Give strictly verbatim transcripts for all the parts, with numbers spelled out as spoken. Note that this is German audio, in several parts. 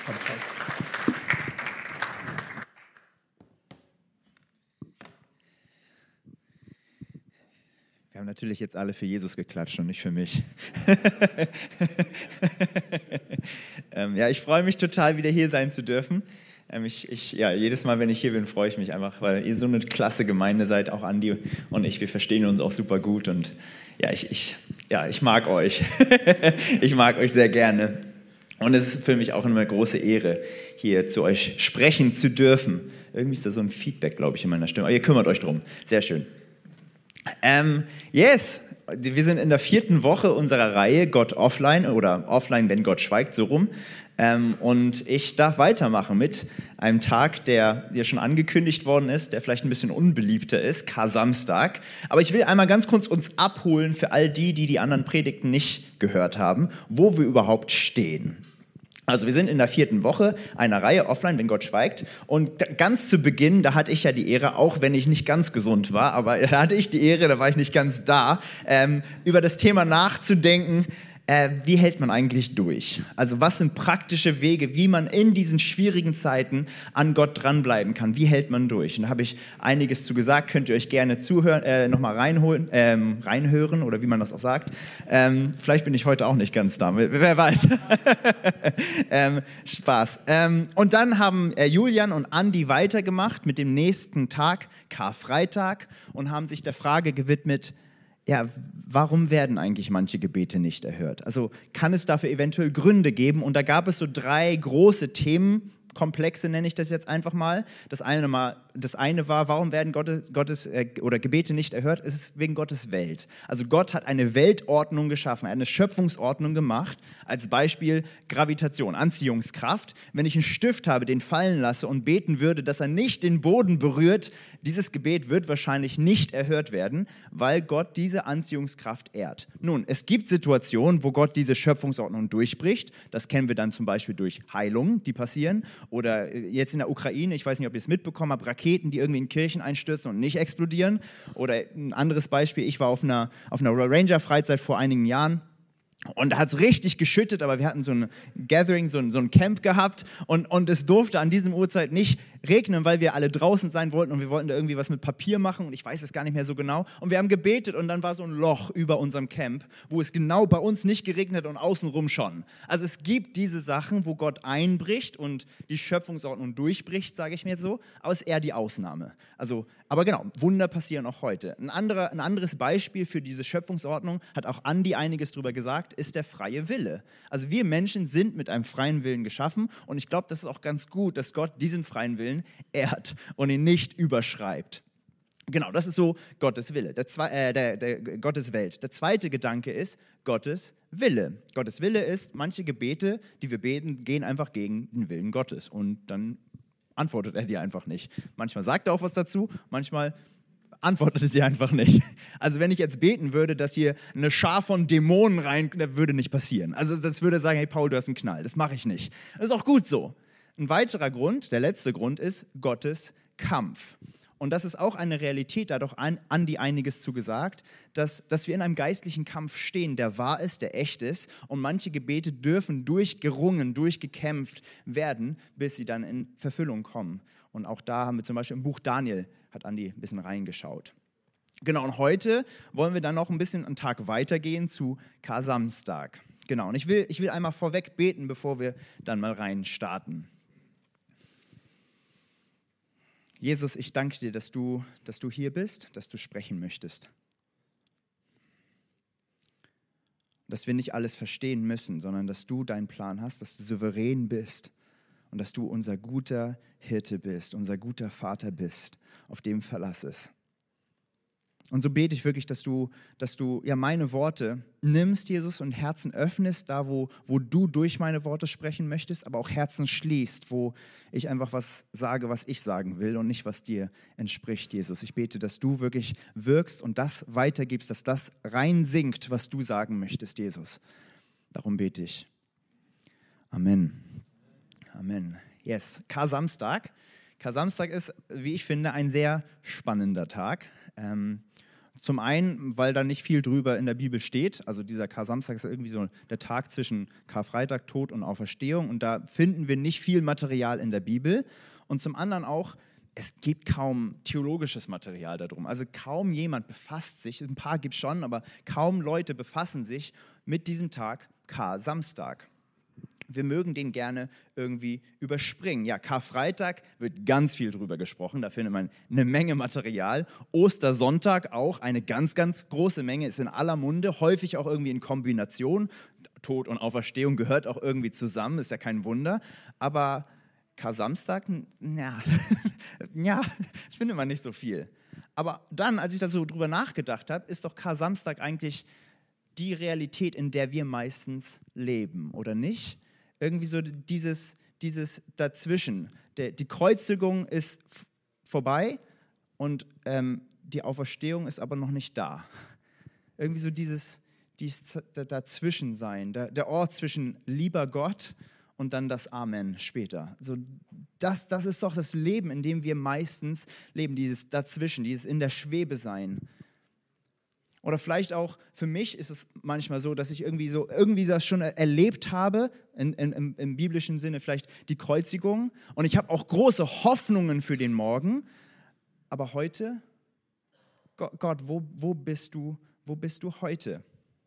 Wir haben natürlich jetzt alle für Jesus geklatscht und nicht für mich. ähm, ja, ich freue mich total, wieder hier sein zu dürfen. Ähm, ich, ich, ja, jedes Mal, wenn ich hier bin, freue ich mich einfach, weil ihr so eine klasse Gemeinde seid, auch Andi und ich. Wir verstehen uns auch super gut und ja, ich, ich, ja, ich mag euch. Ich mag euch sehr gerne. Und es ist für mich auch eine große Ehre, hier zu euch sprechen zu dürfen. Irgendwie ist da so ein Feedback, glaube ich, in meiner Stimme. Aber ihr kümmert euch drum. Sehr schön. Ähm, yes, wir sind in der vierten Woche unserer Reihe Gott Offline oder Offline, wenn Gott schweigt, so rum. Ähm, und ich darf weitermachen mit einem Tag, der ja schon angekündigt worden ist, der vielleicht ein bisschen unbeliebter ist, Kar-Samstag. Aber ich will einmal ganz kurz uns abholen für all die, die die anderen Predigten nicht gehört haben, wo wir überhaupt stehen. Also wir sind in der vierten Woche einer Reihe Offline, wenn Gott schweigt. Und ganz zu Beginn, da hatte ich ja die Ehre, auch wenn ich nicht ganz gesund war, aber da hatte ich die Ehre, da war ich nicht ganz da, ähm, über das Thema nachzudenken, äh, wie hält man eigentlich durch? Also was sind praktische Wege, wie man in diesen schwierigen Zeiten an Gott dranbleiben kann? Wie hält man durch? Und da habe ich einiges zu gesagt, könnt ihr euch gerne zuhören, äh, nochmal reinholen, ähm, reinhören oder wie man das auch sagt. Ähm, vielleicht bin ich heute auch nicht ganz da, wer, wer weiß. ähm, Spaß. Ähm, und dann haben äh, Julian und Andi weitergemacht mit dem nächsten Tag, Karfreitag, und haben sich der Frage gewidmet, ja, warum werden eigentlich manche Gebete nicht erhört? Also kann es dafür eventuell Gründe geben? Und da gab es so drei große Themenkomplexe, nenne ich das jetzt einfach mal. Das eine, mal, das eine war, warum werden Gottes, Gottes äh, oder Gebete nicht erhört? Es ist wegen Gottes Welt. Also Gott hat eine Weltordnung geschaffen, eine Schöpfungsordnung gemacht. Als Beispiel Gravitation, Anziehungskraft. Wenn ich einen Stift habe, den fallen lasse und beten würde, dass er nicht den Boden berührt, dieses Gebet wird wahrscheinlich nicht erhört werden, weil Gott diese Anziehungskraft ehrt. Nun, es gibt Situationen, wo Gott diese Schöpfungsordnung durchbricht. Das kennen wir dann zum Beispiel durch Heilungen, die passieren. Oder jetzt in der Ukraine, ich weiß nicht, ob ihr es mitbekommen habt, Raketen, die irgendwie in Kirchen einstürzen und nicht explodieren. Oder ein anderes Beispiel, ich war auf einer, auf einer Ranger-Freizeit vor einigen Jahren. Und da hat es richtig geschüttet, aber wir hatten so ein Gathering, so ein, so ein Camp gehabt und, und es durfte an diesem Uhrzeit nicht regnen, weil wir alle draußen sein wollten und wir wollten da irgendwie was mit Papier machen und ich weiß es gar nicht mehr so genau. Und wir haben gebetet und dann war so ein Loch über unserem Camp, wo es genau bei uns nicht geregnet und außenrum schon. Also es gibt diese Sachen, wo Gott einbricht und die Schöpfungsordnung durchbricht, sage ich mir jetzt so, aber es ist eher die Ausnahme. Also, aber genau, Wunder passieren auch heute. Ein, anderer, ein anderes Beispiel für diese Schöpfungsordnung, hat auch Andi einiges drüber gesagt, ist der freie Wille. Also wir Menschen sind mit einem freien Willen geschaffen und ich glaube, das ist auch ganz gut, dass Gott diesen freien Willen ehrt und ihn nicht überschreibt. Genau, das ist so Gottes Wille, der, Zwe- äh, der, der Gottes Welt. Der zweite Gedanke ist Gottes Wille. Gottes Wille ist, manche Gebete, die wir beten, gehen einfach gegen den Willen Gottes und dann antwortet er dir einfach nicht. Manchmal sagt er auch was dazu, manchmal antwortet sie einfach nicht. Also wenn ich jetzt beten würde, dass hier eine Schar von Dämonen rein, das würde nicht passieren. Also das würde sagen, hey Paul, du hast einen Knall. Das mache ich nicht. Das ist auch gut so. Ein weiterer Grund, der letzte Grund ist Gottes Kampf. Und das ist auch eine Realität, da hat auch Andi einiges zu gesagt, dass, dass wir in einem geistlichen Kampf stehen, der wahr ist, der echt ist. Und manche Gebete dürfen durchgerungen, durchgekämpft werden, bis sie dann in Verfüllung kommen. Und auch da haben wir zum Beispiel im Buch Daniel, hat Andi ein bisschen reingeschaut. Genau, und heute wollen wir dann noch ein bisschen einen Tag weitergehen zu Kar-Samstag. Genau, und ich will, ich will einmal vorweg beten, bevor wir dann mal rein starten. Jesus, ich danke dir, dass du, dass du hier bist, dass du sprechen möchtest. Dass wir nicht alles verstehen müssen, sondern dass du deinen Plan hast, dass du souverän bist und dass du unser guter Hirte bist, unser guter Vater bist, auf dem Verlass ist. Und so bete ich wirklich, dass du, dass du ja meine Worte nimmst, Jesus, und Herzen öffnest, da wo, wo du durch meine Worte sprechen möchtest, aber auch Herzen schließt, wo ich einfach was sage, was ich sagen will und nicht, was dir entspricht, Jesus. Ich bete, dass du wirklich wirkst und das weitergibst, dass das reinsinkt, was du sagen möchtest, Jesus. Darum bete ich. Amen. Amen. Yes, Kar-Samstag. Kar-Samstag ist, wie ich finde, ein sehr spannender Tag. Ähm, Zum einen, weil da nicht viel drüber in der Bibel steht. Also dieser Kar-Samstag ist irgendwie so der Tag zwischen Karfreitag, Tod und Auferstehung. Und da finden wir nicht viel Material in der Bibel. Und zum anderen auch, es gibt kaum theologisches Material darum. Also kaum jemand befasst sich, ein paar gibt es schon, aber kaum Leute befassen sich mit diesem Tag Kar-Samstag. Wir mögen den gerne irgendwie überspringen. Ja, Karfreitag wird ganz viel drüber gesprochen, da findet man eine Menge Material. Ostersonntag auch, eine ganz, ganz große Menge, ist in aller Munde, häufig auch irgendwie in Kombination. Tod und Auferstehung gehört auch irgendwie zusammen, ist ja kein Wunder. Aber Kar-Samstag, ja, ja, findet man nicht so viel. Aber dann, als ich da so drüber nachgedacht habe, ist doch Kar-Samstag eigentlich die Realität, in der wir meistens leben, oder nicht? Irgendwie so dieses, dieses Dazwischen. Der, die Kreuzigung ist f- vorbei und ähm, die Auferstehung ist aber noch nicht da. Irgendwie so dieses, dieses Dazwischensein, der, der Ort zwischen lieber Gott und dann das Amen später. So, das, das ist doch das Leben, in dem wir meistens leben, dieses Dazwischen, dieses in der Schwebe sein. Oder vielleicht auch, für mich ist es manchmal so, dass ich irgendwie so irgendwie das schon erlebt habe, in, in, im, im biblischen Sinne vielleicht die Kreuzigung. Und ich habe auch große Hoffnungen für den Morgen. Aber heute, Gott, Gott wo, wo, bist du, wo bist du heute?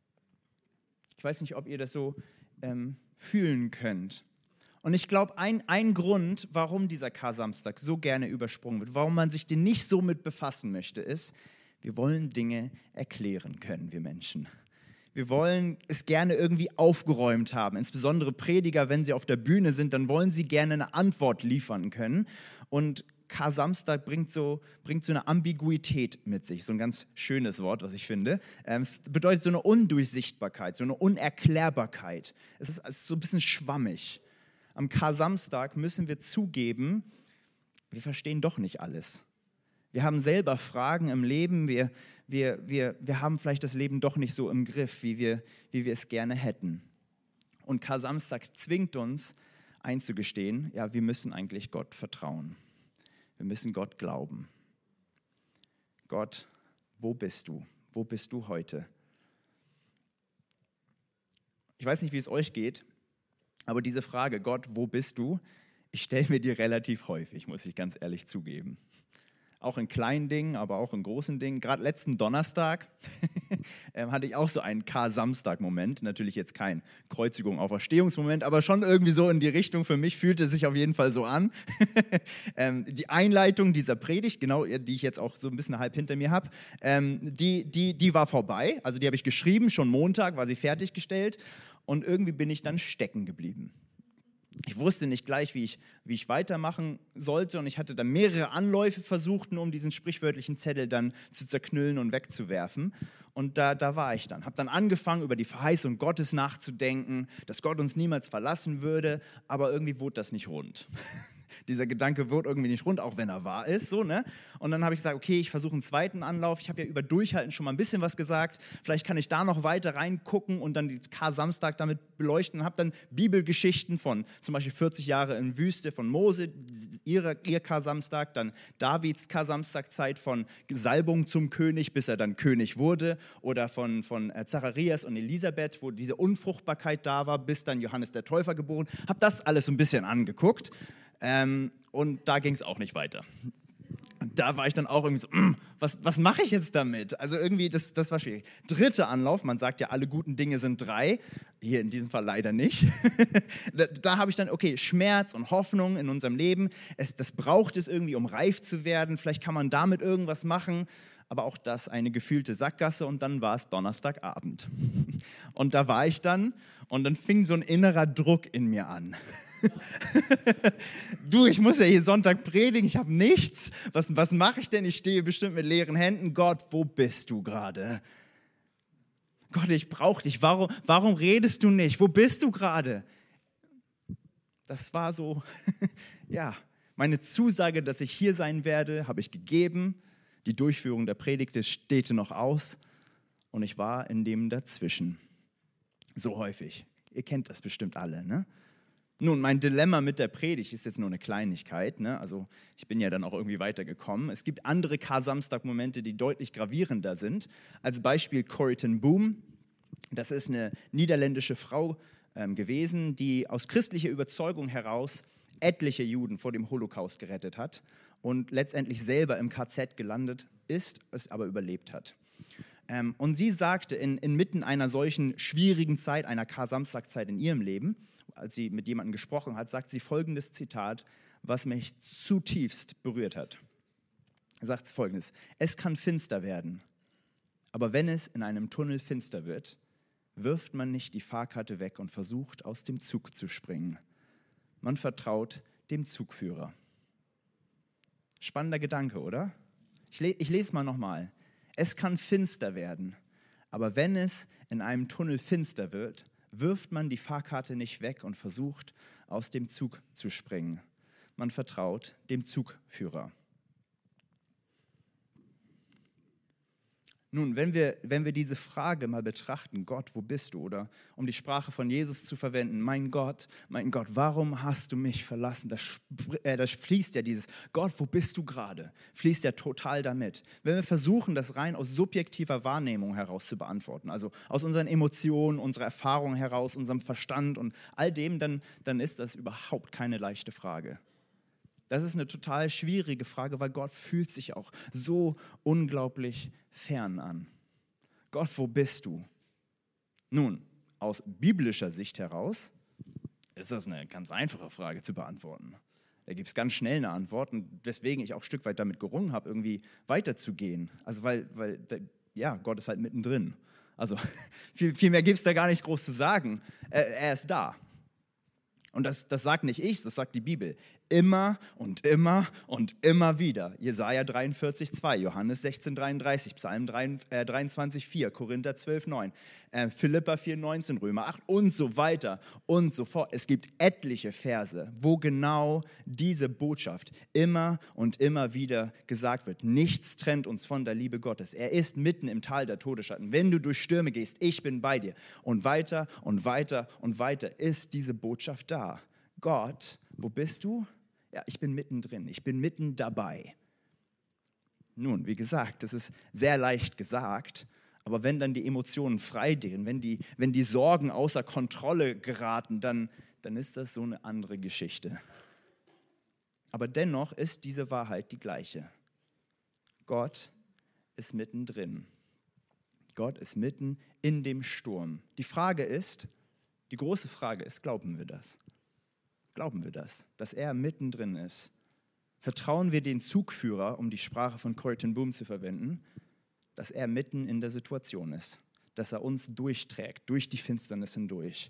Ich weiß nicht, ob ihr das so ähm, fühlen könnt. Und ich glaube, ein, ein Grund, warum dieser Kar-Samstag so gerne übersprungen wird, warum man sich den nicht so mit befassen möchte, ist, wir wollen Dinge erklären können, wir Menschen. Wir wollen es gerne irgendwie aufgeräumt haben. Insbesondere Prediger, wenn sie auf der Bühne sind, dann wollen sie gerne eine Antwort liefern können. Und Kar-Samstag bringt so, bringt so eine Ambiguität mit sich. So ein ganz schönes Wort, was ich finde. Es bedeutet so eine Undurchsichtbarkeit, so eine Unerklärbarkeit. Es ist, es ist so ein bisschen schwammig. Am Kar-Samstag müssen wir zugeben, wir verstehen doch nicht alles. Wir haben selber Fragen im Leben, wir, wir, wir, wir haben vielleicht das Leben doch nicht so im Griff, wie wir, wie wir es gerne hätten. Und Kar-Samstag zwingt uns einzugestehen, ja, wir müssen eigentlich Gott vertrauen. Wir müssen Gott glauben. Gott, wo bist du? Wo bist du heute? Ich weiß nicht, wie es euch geht, aber diese Frage, Gott, wo bist du? Ich stelle mir die relativ häufig, muss ich ganz ehrlich zugeben. Auch in kleinen Dingen, aber auch in großen Dingen. Gerade letzten Donnerstag hatte ich auch so einen Kar-Samstag-Moment. Natürlich jetzt kein Kreuzigung-Auferstehungsmoment, aber schon irgendwie so in die Richtung. Für mich fühlte es sich auf jeden Fall so an. Die Einleitung dieser Predigt, genau, die ich jetzt auch so ein bisschen halb hinter mir habe, die, die, die war vorbei. Also die habe ich geschrieben, schon Montag war sie fertiggestellt. Und irgendwie bin ich dann stecken geblieben. Ich wusste nicht gleich, wie ich, wie ich weitermachen sollte, und ich hatte dann mehrere Anläufe versucht, nur um diesen sprichwörtlichen Zettel dann zu zerknüllen und wegzuwerfen. Und da, da war ich dann. Habe dann angefangen, über die Verheißung Gottes nachzudenken, dass Gott uns niemals verlassen würde, aber irgendwie wurde das nicht rund. Dieser Gedanke wird irgendwie nicht rund, auch wenn er wahr ist. So, ne? Und dann habe ich gesagt, okay, ich versuche einen zweiten Anlauf. Ich habe ja über Durchhalten schon mal ein bisschen was gesagt. Vielleicht kann ich da noch weiter reingucken und dann die Kar-Samstag damit beleuchten. Habe dann Bibelgeschichten von zum Beispiel vierzig Jahre in Wüste von Mose, ihre, ihr Kar-Samstag, dann Davids Kar-Samstag-Zeit von Salbung zum König, bis er dann König wurde, oder von, von Zacharias und Elisabeth, wo diese Unfruchtbarkeit da war, bis dann Johannes der Täufer geboren. Habe das alles so ein bisschen angeguckt. Ähm, und da ging es auch nicht weiter. Da war ich dann auch irgendwie so, mm, was, was mache ich jetzt damit? Also irgendwie, das, das war schwierig. Dritter Anlauf, man sagt ja, alle guten Dinge sind drei. Hier in diesem Fall leider nicht. da da habe ich dann, okay, Schmerz und Hoffnung in unserem Leben, es, das braucht es irgendwie, um reif zu werden. Vielleicht kann man damit irgendwas machen. Aber auch das eine gefühlte Sackgasse, und dann war es Donnerstagabend. Und da war ich dann, und dann fing so ein innerer Druck in mir an. Du, ich muss ja hier Sonntag predigen, ich habe nichts. Was, was mache ich denn? Ich stehe bestimmt mit leeren Händen. Gott, wo bist du gerade? Gott, ich brauche dich. Warum, warum redest du nicht? Wo bist du gerade? Das war so, ja, meine Zusage, dass ich hier sein werde, habe ich gegeben. Die Durchführung der Predigte steht noch aus, und ich war in dem Dazwischen. So häufig. Ihr kennt das bestimmt alle, ne? Nun, mein Dilemma mit der Predigt ist jetzt nur eine Kleinigkeit, ne? Also ich bin ja dann auch irgendwie weitergekommen. Es gibt andere Kar-Samstag-Momente, die deutlich gravierender sind. Als Beispiel Corrie ten Boom. Das ist eine niederländische Frau ähm, gewesen, die aus christlicher Überzeugung heraus etliche Juden vor dem Holocaust gerettet hat und letztendlich selber im K Z gelandet ist, es aber überlebt hat. Ähm, und sie sagte in, inmitten einer solchen schwierigen Zeit, einer Kar-Samstagszeit in ihrem Leben, als sie mit jemandem gesprochen hat, sagt sie folgendes Zitat, was mich zutiefst berührt hat. Er sagt folgendes: Es kann finster werden, aber wenn es in einem Tunnel finster wird, wirft man nicht die Fahrkarte weg und versucht, aus dem Zug zu springen. Man vertraut dem Zugführer. Spannender Gedanke, oder? Ich, le- ich lese mal nochmal. Es kann finster werden, aber wenn es in einem Tunnel finster wird, wirft man die Fahrkarte nicht weg und versucht, aus dem Zug zu springen. Man vertraut dem Zugführer. Nun, wenn wir, wenn wir diese Frage mal betrachten, Gott, wo bist du? Oder um die Sprache von Jesus zu verwenden, mein Gott, mein Gott, warum hast du mich verlassen? Das, spr- äh, das fließt ja dieses, Gott, wo bist du gerade? Fließt ja total damit. Wenn wir versuchen, das rein aus subjektiver Wahrnehmung heraus zu beantworten, also aus unseren Emotionen, unserer Erfahrung heraus, unserem Verstand und all dem, dann, dann ist das überhaupt keine leichte Frage. Das ist eine total schwierige Frage, weil Gott fühlt sich auch so unglaublich fern an. Gott, wo bist du? Nun, aus biblischer Sicht heraus ist das eine ganz einfache Frage zu beantworten. Da gibt es ganz schnell eine Antwort und weswegen ich auch ein Stück weit damit gerungen habe, irgendwie weiterzugehen. Also weil, weil ja, Gott ist halt mittendrin. Also viel, viel mehr gibt es da gar nicht groß zu sagen. Er, er ist da. Und das, das sagt nicht ich, das sagt die Bibel. Immer und immer und immer wieder. Jesaja dreiundvierzig zwei, Johannes sechzehn dreiunddreißig, Psalm dreiundzwanzig vier, Korinther zwölf neun, äh, Philipper vier neunzehn, Römer acht und so weiter und so fort. Es gibt etliche Verse, wo genau diese Botschaft immer und immer wieder gesagt wird. Nichts trennt uns von der Liebe Gottes. Er ist mitten im Tal der Todesschatten. Wenn du durch Stürme gehst, ich bin bei dir. Und weiter und weiter und weiter ist diese Botschaft da. Gott, wo bist du? Ja, ich bin mittendrin, ich bin mitten dabei. Nun, wie gesagt, das ist sehr leicht gesagt, aber wenn dann die Emotionen freidrehen, wenn die, wenn die Sorgen außer Kontrolle geraten, dann, dann ist das so eine andere Geschichte. Aber dennoch ist diese Wahrheit die gleiche. Gott ist mittendrin. Gott ist mitten in dem Sturm. Die Frage ist, die große Frage ist, glauben wir das? Glauben wir das, dass er mittendrin ist? Vertrauen wir den Zugführer, um die Sprache von Corrie ten Boom zu verwenden, dass er mitten in der Situation ist, dass er uns durchträgt, durch die Finsternis hindurch?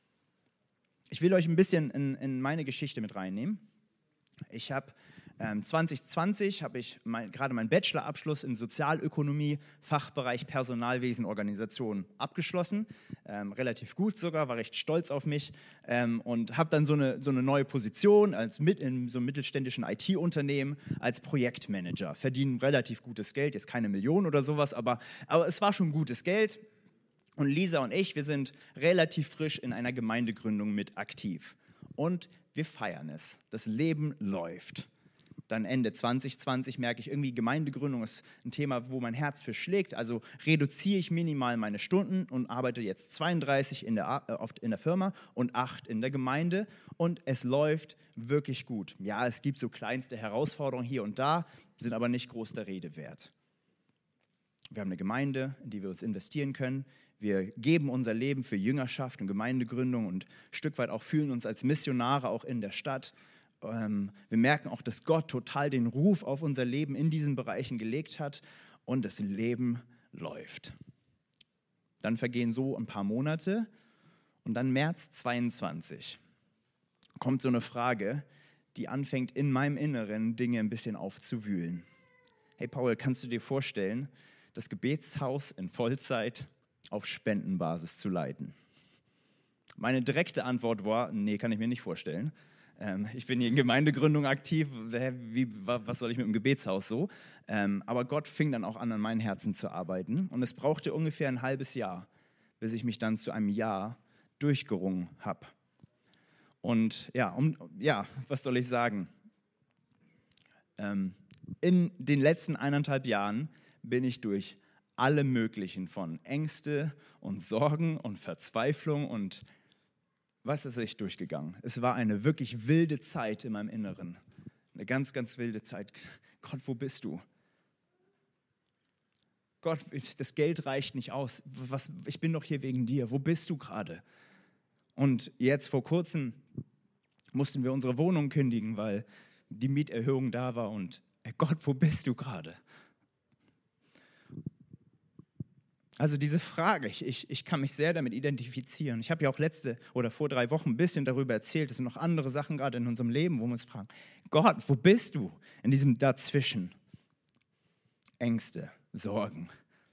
Ich will euch ein bisschen in, in meine Geschichte mit reinnehmen. Ich habe ähm, zwanzig zwanzig habe ich mein, gerade meinen Bachelorabschluss in Sozialökonomie, Fachbereich Personalwesen, Organisation abgeschlossen. Ähm, relativ gut sogar, war recht stolz auf mich ähm, und habe dann so eine, so eine neue Position als mit, in so einem mittelständischen I T-Unternehmen als Projektmanager. Verdienen relativ gutes Geld, jetzt keine Millionen oder sowas, aber, aber es war schon gutes Geld. Und Lisa und ich, wir sind relativ frisch in einer Gemeindegründung mit aktiv. Und wir feiern es. Das Leben läuft. Dann Ende zwanzig zwanzig merke ich irgendwie, Gemeindegründung ist ein Thema, wo mein Herz für schlägt. Also reduziere ich minimal meine Stunden und arbeite jetzt zweiunddreißig in der, äh, oft in der Firma und acht in der Gemeinde. Und es läuft wirklich gut. Ja, es gibt so kleinste Herausforderungen hier und da, sind aber nicht groß der Rede wert. Wir haben eine Gemeinde, in die wir uns investieren können. Wir geben unser Leben für Jüngerschaft und Gemeindegründung und ein Stück weit auch fühlen uns als Missionare auch in der Stadt. Ähm, wir merken auch, dass Gott total den Ruf auf unser Leben in diesen Bereichen gelegt hat und das Leben läuft. Dann vergehen so ein paar Monate und dann März zweiundzwanzig kommt so eine Frage, die anfängt in meinem Inneren Dinge ein bisschen aufzuwühlen. Hey Paul, kannst du dir vorstellen, das Gebetshaus in Vollzeit auf Spendenbasis zu leiten? Meine direkte Antwort war, nee, kann ich mir nicht vorstellen. Ähm, ich bin hier in Gemeindegründung aktiv, wie, was soll ich mit dem Gebetshaus so? Ähm, aber Gott fing dann auch an, an meinem Herzen zu arbeiten. Und es brauchte ungefähr ein halbes Jahr, bis ich mich dann zu einem Jahr durchgerungen habe. Und ja, um, ja, was soll ich sagen? Ähm, in den letzten eineinhalb Jahren bin ich durch alle möglichen von Ängste und Sorgen und Verzweiflung und was ist ich durchgegangen. Es war eine wirklich wilde Zeit in meinem Inneren. Eine ganz, ganz wilde Zeit. Gott, wo bist du? Gott, das Geld reicht nicht aus. Was, ich bin doch hier wegen dir. Wo bist du gerade? Und jetzt vor kurzem mussten wir unsere Wohnung kündigen, weil die Mieterhöhung da war. Und Gott, wo bist du gerade? Also diese Frage, ich, ich kann mich sehr damit identifizieren. Ich habe ja auch letzte oder vor drei Wochen ein bisschen darüber erzählt. Es sind noch andere Sachen gerade in unserem Leben, wo wir uns fragen, Gott, wo bist du in diesem Dazwischen? Ängste, Sorgen.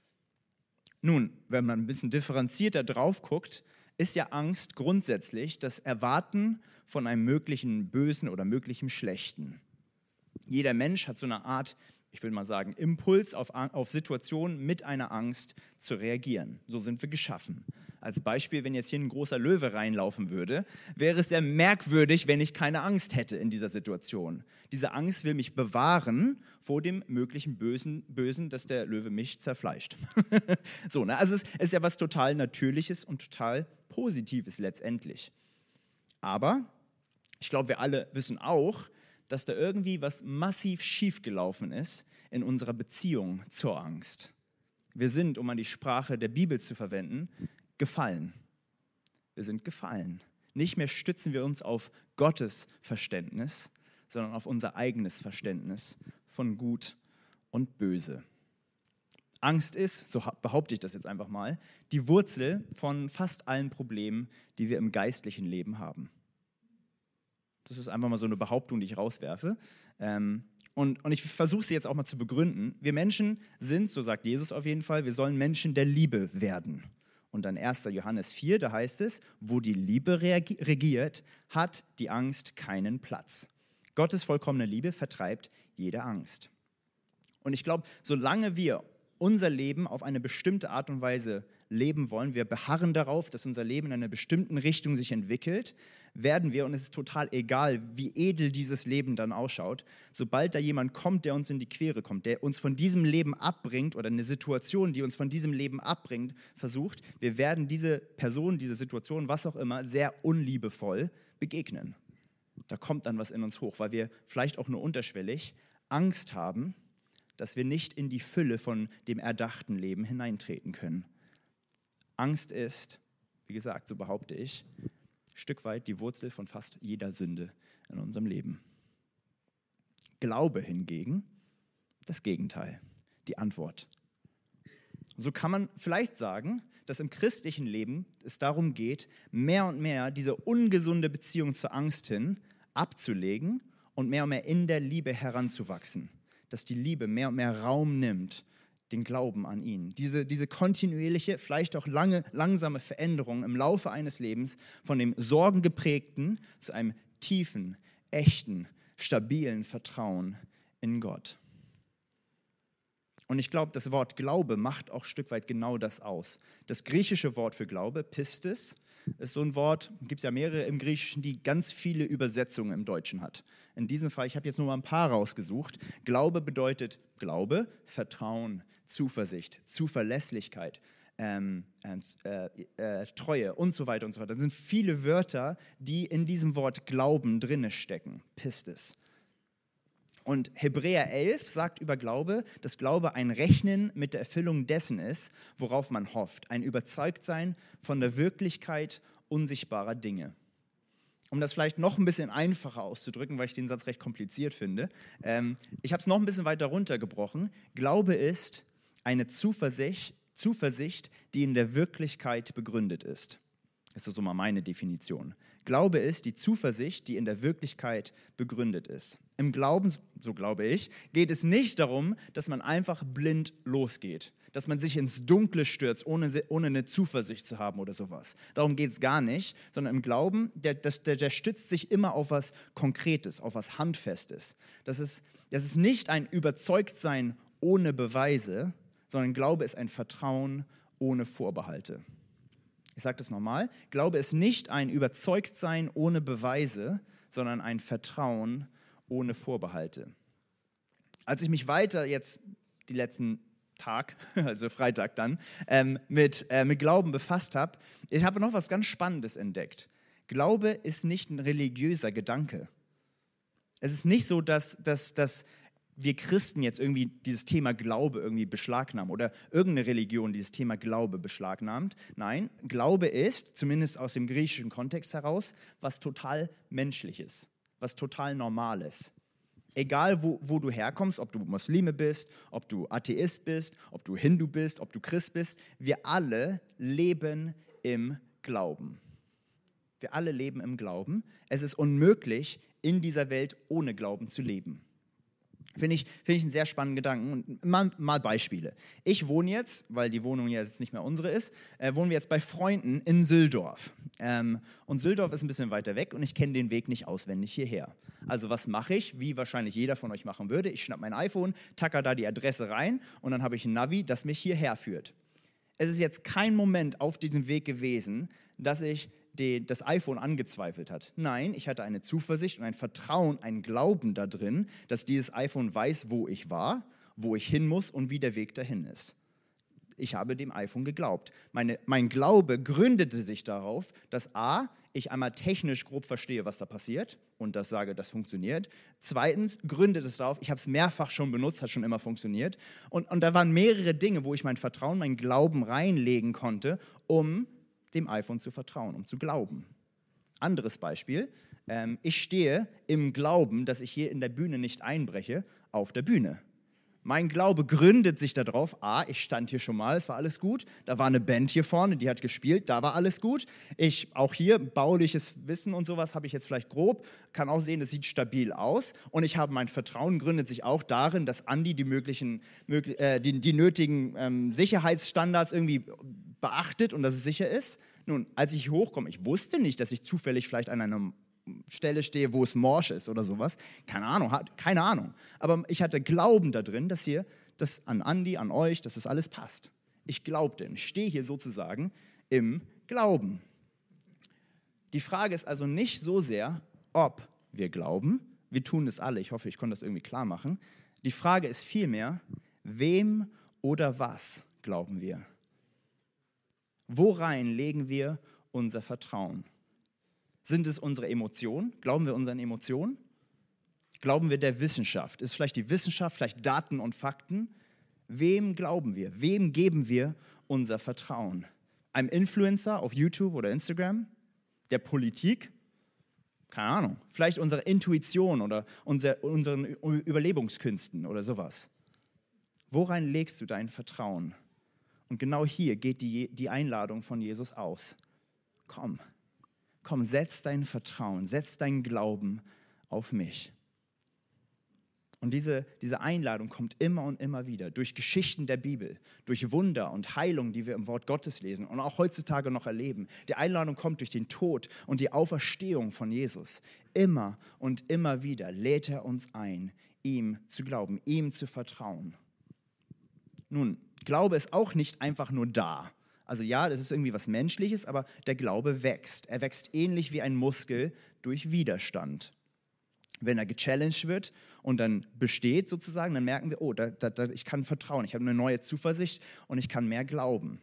Nun, wenn man ein bisschen differenzierter drauf guckt, ist ja Angst grundsätzlich das Erwarten von einem möglichen Bösen oder möglichen Schlechten. Jeder Mensch hat so eine Art, ich will mal sagen, Impuls auf, auf Situationen mit einer Angst zu reagieren. So sind wir geschaffen. Als Beispiel, wenn jetzt hier ein großer Löwe reinlaufen würde, wäre es sehr merkwürdig, wenn ich keine Angst hätte in dieser Situation. Diese Angst will mich bewahren vor dem möglichen Bösen, Bösen dass der Löwe mich zerfleischt. so, ne? Also es ist ja was total Natürliches und total Positives letztendlich. Aber ich glaube, wir alle wissen auch, dass da irgendwie was massiv schiefgelaufen ist in unserer Beziehung zur Angst. Wir sind, um mal die Sprache der Bibel zu verwenden, gefallen. Wir sind gefallen. Nicht mehr stützen wir uns auf Gottes Verständnis, sondern auf unser eigenes Verständnis von Gut und Böse. Angst ist, so behaupte ich das jetzt einfach mal, die Wurzel von fast allen Problemen, die wir im geistlichen Leben haben. Das ist einfach mal so eine Behauptung, die ich rauswerfe. Ähm, und, und ich versuche sie jetzt auch mal zu begründen. Wir Menschen sind, so sagt Jesus auf jeden Fall, wir sollen Menschen der Liebe werden. Und dann erster Johannes vier, da heißt es, wo die Liebe regiert, hat die Angst keinen Platz. Gottes vollkommene Liebe vertreibt jede Angst. Und ich glaube, solange wir unser Leben auf eine bestimmte Art und Weise leben wollen, wir beharren darauf, dass unser Leben in einer bestimmten Richtung sich entwickelt, werden wir, und es ist total egal, wie edel dieses Leben dann ausschaut, sobald da jemand kommt, der uns in die Quere kommt, der uns von diesem Leben abbringt oder eine Situation, die uns von diesem Leben abbringt, versucht, wir werden diese Person, diese Situation, was auch immer, sehr unliebevoll begegnen. Da kommt dann was in uns hoch, weil wir vielleicht auch nur unterschwellig Angst haben, dass wir nicht in die Fülle von dem erdachten Leben hineintreten können. Angst ist, wie gesagt, so behaupte ich, ein Stück weit die Wurzel von fast jeder Sünde in unserem Leben. Glaube hingegen, das Gegenteil, die Antwort. So kann man vielleicht sagen, dass im christlichen Leben es darum geht, mehr und mehr diese ungesunde Beziehung zur Angst hin abzulegen und mehr und mehr in der Liebe heranzuwachsen. Dass die Liebe mehr und mehr Raum nimmt, den Glauben an ihn. Diese, diese kontinuierliche, vielleicht auch lange, langsame Veränderung im Laufe eines Lebens von dem sorgengeprägten zu einem tiefen, echten, stabilen Vertrauen in Gott. Und ich glaube, das Wort Glaube macht auch ein Stück weit genau das aus. Das griechische Wort für Glaube, Pistis, ist so ein Wort, gibt es ja mehrere im Griechischen, die ganz viele Übersetzungen im Deutschen hat. In diesem Fall, ich habe jetzt nur mal ein paar rausgesucht. Glaube bedeutet Glaube, Vertrauen, Zuversicht, Zuverlässigkeit, ähm, äh, äh, Treue und so weiter und so weiter. Das sind viele Wörter, die in diesem Wort Glauben drinne stecken. Pistis. Und Hebräer elf sagt über Glaube, dass Glaube ein Rechnen mit der Erfüllung dessen ist, worauf man hofft. Ein Überzeugtsein von der Wirklichkeit unsichtbarer Dinge. Um das vielleicht noch ein bisschen einfacher auszudrücken, weil ich den Satz recht kompliziert finde, ähm, ich habe es noch ein bisschen weiter runtergebrochen. Glaube ist eine Zuversicht, Zuversicht, die in der Wirklichkeit begründet ist. Das ist so mal meine Definition. Glaube ist die Zuversicht, die in der Wirklichkeit begründet ist. Im Glauben, so glaube ich, geht es nicht darum, dass man einfach blind losgeht, dass man sich ins Dunkle stürzt, ohne, ohne eine Zuversicht zu haben oder sowas. Darum geht es gar nicht, sondern im Glauben, der, der, der stützt sich immer auf was Konkretes, auf was Handfestes. Das ist, das ist nicht ein Überzeugtsein ohne Beweise, sondern Glaube ist ein Vertrauen ohne Vorbehalte. Ich sage das nochmal. Glaube ist nicht ein Überzeugtsein ohne Beweise, sondern ein Vertrauen ohne Vorbehalte. Als ich mich weiter jetzt die letzten Tag, also Freitag dann, ähm, mit, äh, mit Glauben befasst habe, ich habe noch was ganz Spannendes entdeckt. Glaube ist nicht ein religiöser Gedanke. Es ist nicht so, dass, dass, dass wir Christen jetzt irgendwie dieses Thema Glaube irgendwie beschlagnahmen oder irgendeine Religion dieses Thema Glaube beschlagnahmt. Nein, Glaube ist, zumindest aus dem griechischen Kontext heraus, was total Menschliches, was total Normales. Egal, wo, wo du herkommst, ob du Muslime bist, ob du Atheist bist, ob du Hindu bist, ob du Christ bist, wir alle leben im Glauben. Wir alle leben im Glauben. Es ist unmöglich, in dieser Welt ohne Glauben zu leben. Finde ich, finde ich einen sehr spannenden Gedanken. Und mal, mal Beispiele. Ich wohne jetzt, weil die Wohnung jetzt nicht mehr unsere ist, äh, wohnen wir jetzt bei Freunden in Süldorf. Ähm, und Süldorf ist ein bisschen weiter weg und ich kenne den Weg nicht auswendig hierher. Also was mache ich, wie wahrscheinlich jeder von euch machen würde? Ich schnapp mein iPhone, tacker da die Adresse rein und dann habe ich ein Navi, das mich hierher führt. Es ist jetzt kein Moment auf diesem Weg gewesen, dass ich Die, das iPhone angezweifelt hat. Nein, ich hatte eine Zuversicht und ein Vertrauen, ein Glauben da drin, dass dieses iPhone weiß, wo ich war, wo ich hin muss und wie der Weg dahin ist. Ich habe dem iPhone geglaubt. Meine, mein Glaube gründete sich darauf, dass a, ich einmal technisch grob verstehe, was da passiert und das sage, das funktioniert. Zweitens gründet es darauf, ich habe es mehrfach schon benutzt, hat schon immer funktioniert. Und, und da waren mehrere Dinge, wo ich mein Vertrauen, mein Glauben reinlegen konnte, um dem iPhone zu vertrauen, um zu glauben. Anderes Beispiel, ähm, ich stehe im Glauben, dass ich hier in der Bühne nicht einbreche, auf der Bühne. Mein Glaube gründet sich darauf, a, ich stand hier schon mal, es war alles gut, da war eine Band hier vorne, die hat gespielt, da war alles gut. Ich, auch hier, bauliches Wissen und sowas habe ich jetzt vielleicht grob, kann auch sehen, es sieht stabil aus und ich habe mein Vertrauen gründet sich auch darin, dass Andi die möglichen, möglich, äh, die, die nötigen ähm, Sicherheitsstandards irgendwie beachtet und dass es sicher ist. Nun, als ich hier hochkomme, ich wusste nicht, dass ich zufällig vielleicht an einer Stelle stehe, wo es morsch ist oder sowas. Keine Ahnung, keine Ahnung. Aber ich hatte Glauben da drin, dass hier, das an Andi, an euch, dass das alles passt. Ich glaubte, ich stehe hier sozusagen im Glauben. Die Frage ist also nicht so sehr, ob wir glauben. Wir tun es alle. Ich hoffe, ich konnte das irgendwie klar machen. Die Frage ist vielmehr, wem oder was glauben wir? Worein legen wir unser Vertrauen? Sind es unsere Emotionen? Glauben wir unseren Emotionen? Glauben wir der Wissenschaft? Ist vielleicht die Wissenschaft, vielleicht Daten und Fakten? Wem glauben wir? Wem geben wir unser Vertrauen? Einem Influencer auf YouTube oder Instagram? Der Politik? Keine Ahnung. Vielleicht unserer Intuition oder unser, unseren Überlebungskünsten oder sowas. Worein legst du dein Vertrauen? Und genau hier geht die, die Einladung von Jesus aus. Komm, komm, setz dein Vertrauen, setz deinen Glauben auf mich. Und diese, diese Einladung kommt immer und immer wieder durch Geschichten der Bibel, durch Wunder und Heilung, die wir im Wort Gottes lesen und auch heutzutage noch erleben. Die Einladung kommt durch den Tod und die Auferstehung von Jesus. Immer und immer wieder lädt er uns ein, ihm zu glauben, ihm zu vertrauen. Nun, Glaube ist auch nicht einfach nur da. Also ja, das ist irgendwie was Menschliches, aber der Glaube wächst. Er wächst ähnlich wie ein Muskel durch Widerstand. Wenn er gechallenged wird und dann besteht sozusagen, dann merken wir, oh, da, da, da, ich kann vertrauen, ich habe eine neue Zuversicht und ich kann mehr glauben.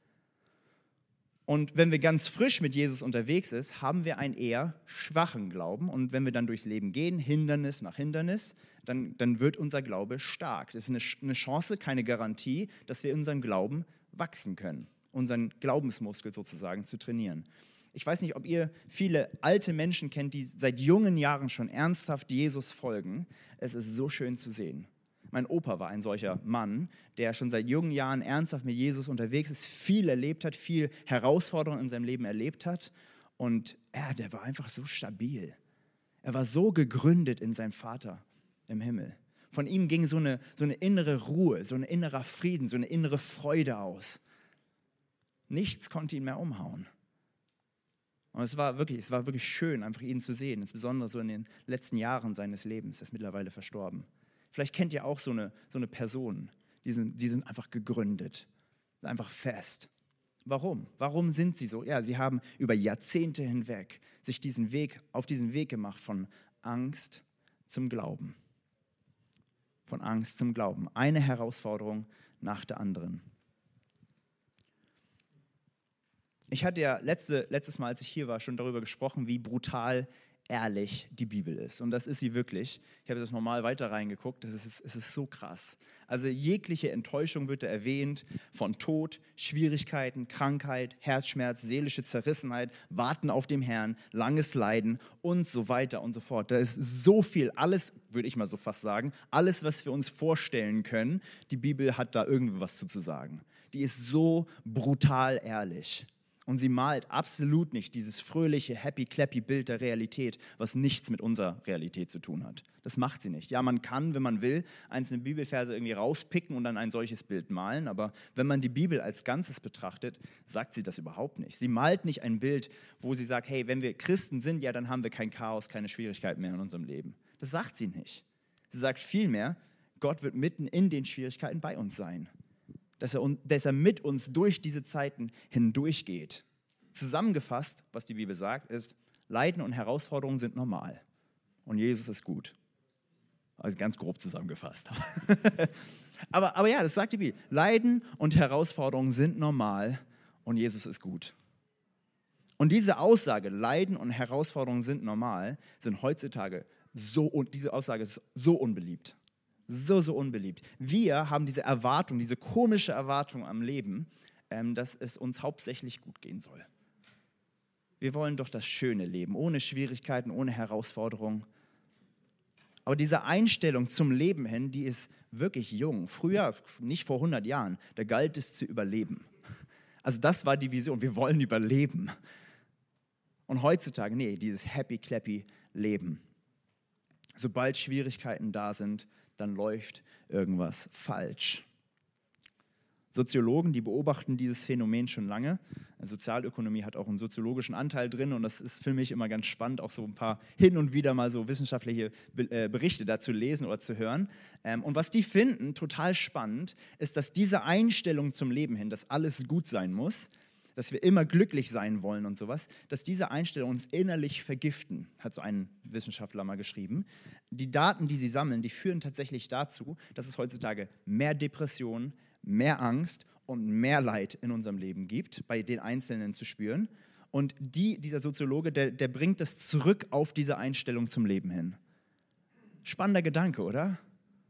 Und wenn wir ganz frisch mit Jesus unterwegs sind, haben wir einen eher schwachen Glauben. Und wenn wir dann durchs Leben gehen, Hindernis nach Hindernis, dann, dann wird unser Glaube stark. Das ist eine, eine Chance, keine Garantie, dass wir unseren Glauben wachsen können, unseren Glaubensmuskel sozusagen zu trainieren. Ich weiß nicht, ob ihr viele alte Menschen kennt, die seit jungen Jahren schon ernsthaft Jesus folgen. Es ist so schön zu sehen. Mein Opa war ein solcher Mann, der schon seit jungen Jahren ernsthaft mit Jesus unterwegs ist, viel erlebt hat, viel Herausforderungen in seinem Leben erlebt hat. Und er, der war einfach so stabil. Er war so gegründet in seinem Vater im Himmel. Von ihm ging so eine, so eine innere Ruhe, so ein innerer Frieden, so eine innere Freude aus. Nichts konnte ihn mehr umhauen. Und es war wirklich, es war wirklich schön, einfach ihn zu sehen, insbesondere so in den letzten Jahren seines Lebens. Er ist mittlerweile verstorben. Vielleicht kennt ihr auch so eine, so eine Person, die sind, die sind einfach gegründet, einfach fest. Warum? Warum sind sie so? Ja, sie haben über Jahrzehnte hinweg sich diesen Weg, auf diesen Weg gemacht von Angst zum Glauben. Von Angst zum Glauben. Eine Herausforderung nach der anderen. Ich hatte ja letzte, letztes Mal, als ich hier war, schon darüber gesprochen, wie brutal ehrlich die Bibel ist. Und das ist sie wirklich. Ich habe das normal weiter reingeguckt. Das ist, es ist so krass. Also jegliche Enttäuschung wird da erwähnt, von Tod, Schwierigkeiten, Krankheit, Herzschmerz, seelische Zerrissenheit, Warten auf den Herrn, langes Leiden und so weiter und so fort. Da ist so viel, alles, würde ich mal so fast sagen, alles, was wir uns vorstellen können, die Bibel hat da irgendwas zu sagen. Die ist so brutal ehrlich. Und sie malt absolut nicht dieses fröhliche, happy-clappy Bild der Realität, was nichts mit unserer Realität zu tun hat. Das macht sie nicht. Ja, man kann, wenn man will, einzelne Bibelverse irgendwie rauspicken und dann ein solches Bild malen, aber wenn man die Bibel als Ganzes betrachtet, sagt sie das überhaupt nicht. Sie malt nicht ein Bild, wo sie sagt, hey, wenn wir Christen sind, ja, dann haben wir kein Chaos, keine Schwierigkeiten mehr in unserem Leben. Das sagt sie nicht. Sie sagt vielmehr, Gott wird mitten in den Schwierigkeiten bei uns sein. Dass er, dass er mit uns durch diese Zeiten hindurchgeht. Zusammengefasst, was die Bibel sagt, ist, Leiden und Herausforderungen sind normal und Jesus ist gut. Also ganz grob zusammengefasst. aber, aber ja, das sagt die Bibel. Leiden und Herausforderungen sind normal und Jesus ist gut. Und diese Aussage, Leiden und Herausforderungen sind normal, sind heutzutage so, und diese Aussage ist so unbeliebt. So, so unbeliebt. Wir haben diese Erwartung, diese komische Erwartung am Leben, ähm, dass es uns hauptsächlich gut gehen soll. Wir wollen doch das schöne Leben, ohne Schwierigkeiten, ohne Herausforderungen. Aber diese Einstellung zum Leben hin, die ist wirklich jung. Früher, nicht vor hundert Jahren, da galt es zu überleben. Also das war die Vision, wir wollen überleben. Und heutzutage, nee, dieses happy-clappy Leben. Sobald Schwierigkeiten da sind, dann läuft irgendwas falsch. Soziologen, die beobachten dieses Phänomen schon lange. Sozialökonomie hat auch einen soziologischen Anteil drin und das ist für mich immer ganz spannend, auch so ein paar hin und wieder mal so wissenschaftliche Berichte dazu lesen oder zu hören. Und was die finden, total spannend, ist, dass diese Einstellung zum Leben hin, dass alles gut sein muss, dass wir immer glücklich sein wollen und sowas, dass diese Einstellungen uns innerlich vergiften, hat so ein Wissenschaftler mal geschrieben. Die Daten, die sie sammeln, die führen tatsächlich dazu, dass es heutzutage mehr Depressionen, mehr Angst und mehr Leid in unserem Leben gibt, bei den Einzelnen zu spüren. Und die, dieser Soziologe, der, der bringt das zurück auf diese Einstellung zum Leben hin. Spannender Gedanke, oder?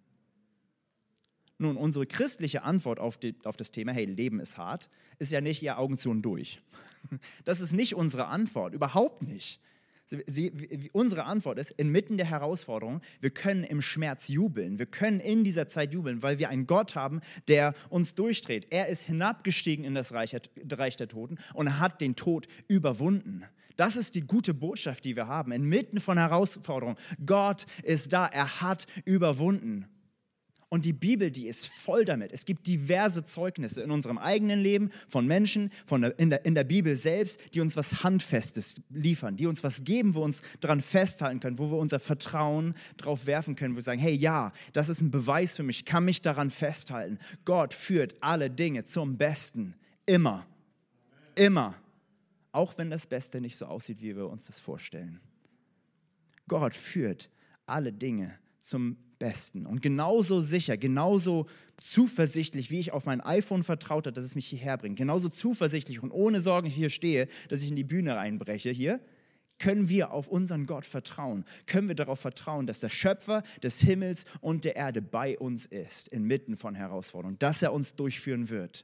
Nun, unsere christliche Antwort auf, die, auf das Thema, hey, Leben ist hart, ist ja nicht, ja, Augen zu und durch. Das ist nicht unsere Antwort, überhaupt nicht. Sie, sie, unsere Antwort ist, inmitten der Herausforderung, wir können im Schmerz jubeln, wir können in dieser Zeit jubeln, weil wir einen Gott haben, der uns durchdreht. Er ist hinabgestiegen in das Reich, Reich der Toten und hat den Tod überwunden. Das ist die gute Botschaft, die wir haben, inmitten von Herausforderungen. Gott ist da, er hat überwunden. Und die Bibel, die ist voll damit. Es gibt diverse Zeugnisse in unserem eigenen Leben von Menschen, von der, in, der, in der Bibel selbst, die uns was Handfestes liefern, die uns was geben, wo wir uns daran festhalten können, wo wir unser Vertrauen drauf werfen können, wo wir sagen, hey, ja, das ist ein Beweis für mich, ich kann mich daran festhalten. Gott führt alle Dinge zum Besten, immer, immer, auch wenn das Beste nicht so aussieht, wie wir uns das vorstellen. Gott führt alle Dinge zum Besten. Besten. Und genauso sicher, genauso zuversichtlich, wie ich auf mein iPhone vertraut habe, dass es mich hierher bringt, genauso zuversichtlich und ohne Sorgen hier stehe, dass ich in die Bühne reinbreche hier, können wir auf unseren Gott vertrauen. Können wir darauf vertrauen, dass der Schöpfer des Himmels und der Erde bei uns ist, inmitten von Herausforderungen, dass er uns durchführen wird.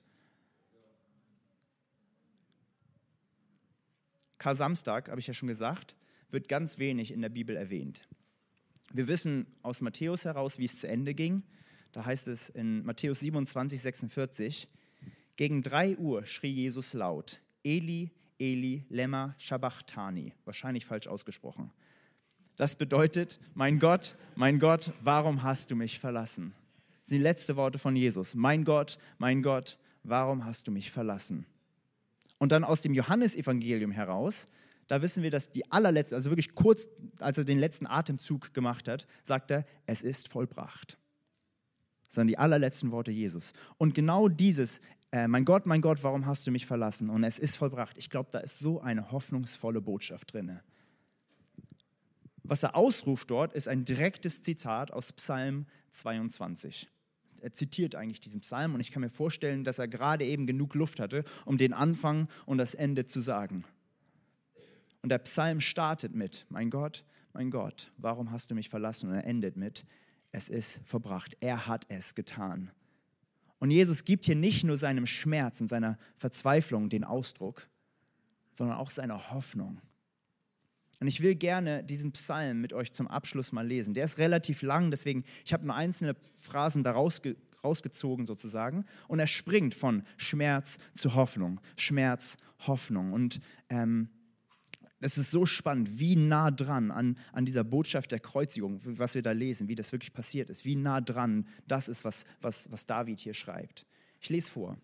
Kar-Samstag, habe ich ja schon gesagt, wird ganz wenig in der Bibel erwähnt. Wir wissen aus Matthäus heraus, wie es zu Ende ging. Da heißt es in Matthäus siebenundzwanzig, sechsundvierzig, gegen drei Uhr schrie Jesus laut, Eli, Eli, lema sabachthani, wahrscheinlich falsch ausgesprochen. Das bedeutet, mein Gott, mein Gott, warum hast du mich verlassen? Das sind die letzten Worte von Jesus. Mein Gott, mein Gott, warum hast du mich verlassen? Und dann aus dem Johannesevangelium heraus, da wissen wir, dass die allerletzte, also wirklich kurz, als er den letzten Atemzug gemacht hat, sagt er, es ist vollbracht. Das sind die allerletzten Worte Jesus. Und genau dieses äh, mein Gott, mein Gott, warum hast du mich verlassen? Und es ist vollbracht. Ich glaube, da ist so eine hoffnungsvolle Botschaft drin. Was er ausruft dort, ist ein direktes Zitat aus Psalm zweiundzwanzig. Er zitiert eigentlich diesen Psalm und ich kann mir vorstellen, dass er gerade eben genug Luft hatte, um den Anfang und das Ende zu sagen. Und der Psalm startet mit, mein Gott, mein Gott, warum hast du mich verlassen? Und er endet mit, es ist verbracht. Er hat es getan. Und Jesus gibt hier nicht nur seinem Schmerz und seiner Verzweiflung den Ausdruck, sondern auch seiner Hoffnung. Und ich will gerne diesen Psalm mit euch zum Abschluss mal lesen. Der ist relativ lang, deswegen, ich habe nur einzelne Phrasen da rausge- rausgezogen sozusagen. Und er springt von Schmerz zu Hoffnung, Schmerz, Hoffnung. Und ähm, es ist so spannend, wie nah dran an, an dieser Botschaft der Kreuzigung, was wir da lesen, wie das wirklich passiert ist, wie nah dran das ist, was, was, was David hier schreibt. Ich lese vor.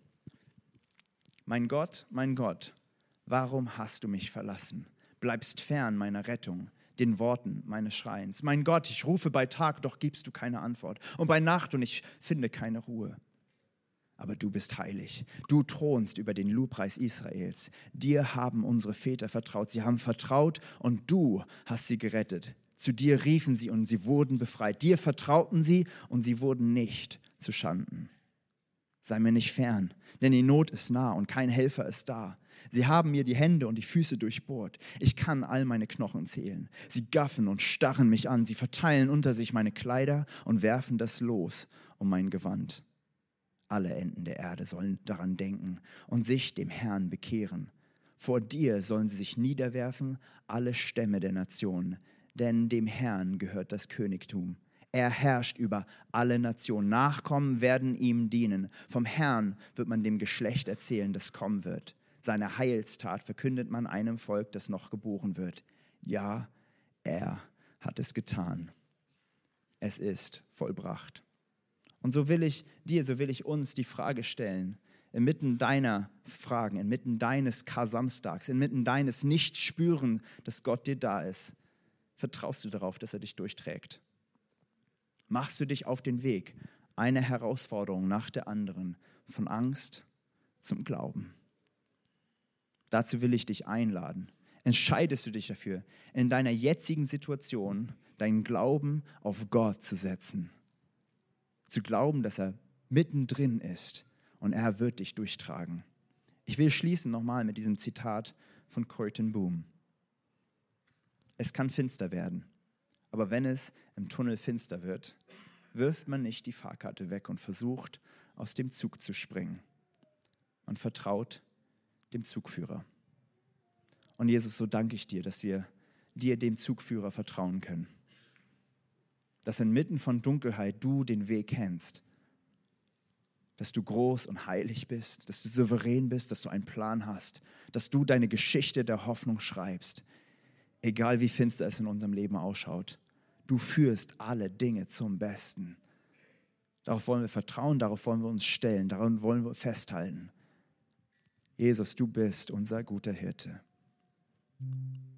Mein Gott, mein Gott, warum hast du mich verlassen? Bleibst fern meiner Rettung, den Worten meines Schreins. Mein Gott, ich rufe bei Tag, doch gibst du keine Antwort. Und bei Nacht und ich finde keine Ruhe. Aber du bist heilig. Du thronst über den Lobpreis Israels. Dir haben unsere Väter vertraut. Sie haben vertraut und du hast sie gerettet. Zu dir riefen sie und sie wurden befreit. Dir vertrauten sie und sie wurden nicht zu Schanden. Sei mir nicht fern, denn die Not ist nah und kein Helfer ist da. Sie haben mir die Hände und die Füße durchbohrt. Ich kann all meine Knochen zählen. Sie gaffen und starren mich an. Sie verteilen unter sich meine Kleider und werfen das Los um mein Gewand. Alle Enden der Erde sollen daran denken und sich dem Herrn bekehren. Vor dir sollen sie sich niederwerfen, alle Stämme der Nationen, denn dem Herrn gehört das Königtum. Er herrscht über alle Nationen. Nachkommen werden ihm dienen. Vom Herrn wird man dem Geschlecht erzählen, das kommen wird. Seine Heilstat verkündet man einem Volk, das noch geboren wird. Ja, er hat es getan. Es ist vollbracht. Und so will ich dir, so will ich uns die Frage stellen, inmitten deiner Fragen, inmitten deines Kar-Samstags, inmitten deines Nicht-Spüren, dass Gott dir da ist, vertraust du darauf, dass er dich durchträgt? Machst du dich auf den Weg, eine Herausforderung nach der anderen, von Angst zum Glauben? Dazu will ich dich einladen. Entscheidest du dich dafür, in deiner jetzigen Situation deinen Glauben auf Gott zu setzen? Zu glauben, dass er mittendrin ist und er wird dich durchtragen. Ich will schließen nochmal mit diesem Zitat von Corrie ten Boom. Es kann finster werden, aber wenn es im Tunnel finster wird, wirft man nicht die Fahrkarte weg und versucht, aus dem Zug zu springen. Man vertraut dem Zugführer. Und Jesus, so danke ich dir, dass wir dir, dem Zugführer, vertrauen können. Dass inmitten von Dunkelheit du den Weg kennst. Dass du groß und heilig bist, dass du souverän bist, dass du einen Plan hast, dass du deine Geschichte der Hoffnung schreibst. Egal wie finster es in unserem Leben ausschaut, du führst alle Dinge zum Besten. Darauf wollen wir vertrauen, darauf wollen wir uns stellen, daran wollen wir festhalten. Jesus, du bist unser guter Hirte.